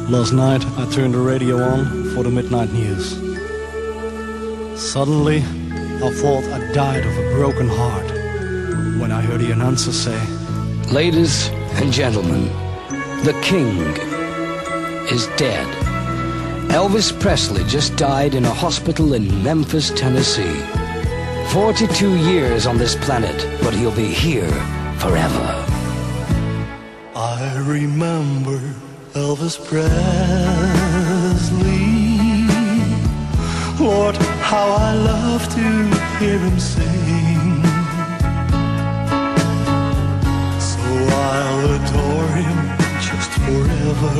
Last night I turned the radio on for the midnight news. Suddenly I thought I died of a broken heart when I heard the announcer say, "Ladies and gentlemen, the king is dead. Elvis Presley just died in a hospital in Memphis, Tennessee. 42 years on this planet, but he'll be here forever." I remember Elvis Presley. Lord, how I love to hear him sing. So I'll adore him just forever.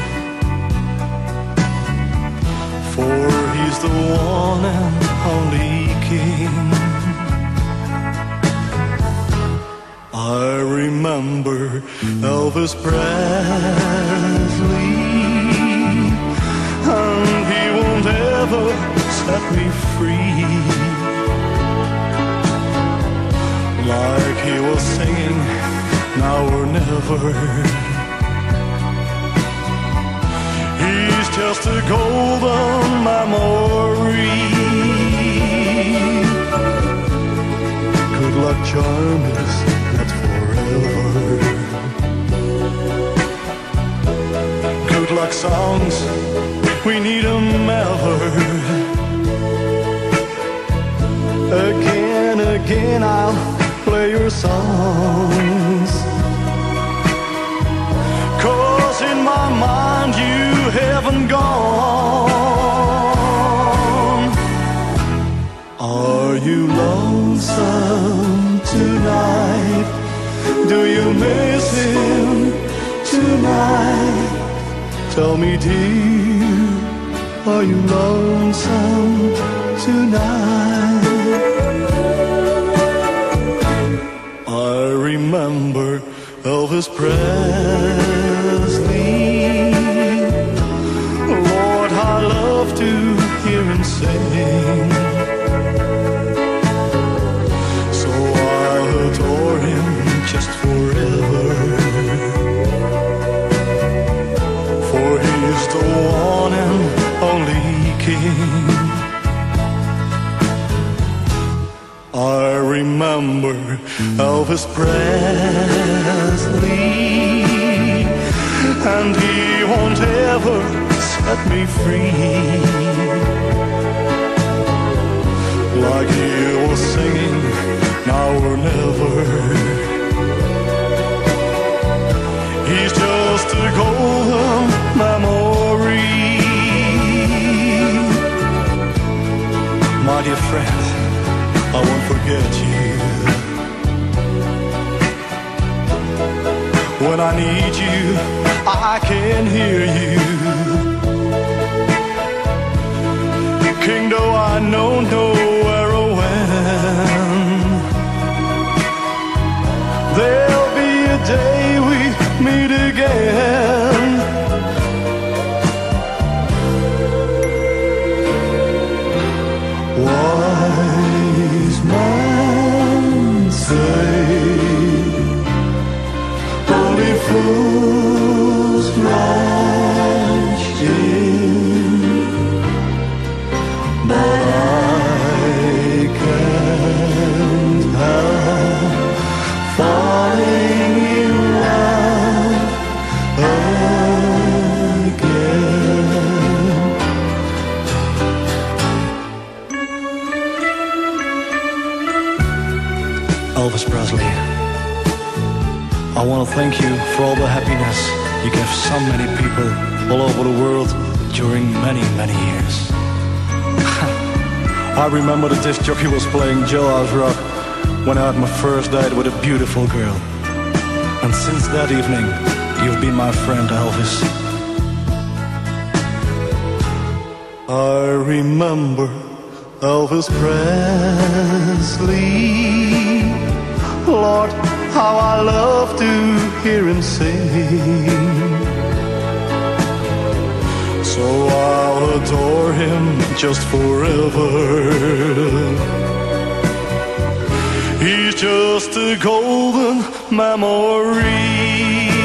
For he's the one and only King. I remember Elvis Presley, and he won't ever set me free. Like he was singing, now or never. He's just a golden memory. Good luck charm is not forever. Good luck songs, we need 'em ever. Again I'll play your songs, 'cause in my mind you haven't gone. Are you lonesome tonight? Do you miss him tonight? Tell me, dear, are you lonesome tonight? I remember Elvis Presley. Lord, I love to hear him sing. So I'll adore him just forever. For he's the one and only King. I remember Elvis Presley, and he won't ever set me free. Like he was singing, now or never. He's just a golden memory. My dear friend, I won't forget you. When I need you, I can hear you. King, though I know nowhere or when, there'll be a day we meet again. Wise men say only fools rush in, but I can't help falling in love again. Elvis Presley, I want to thank you for all the happiness you gave so many people all over the world during many, many years. I remember the disc jockey was playing Jailhouse Rock when I had my first date with a beautiful girl. And since that evening, you've been my friend, Elvis. I remember Elvis Presley. Lord, how I love to hear him sing. So I'll adore him just forever. He's just a golden memory.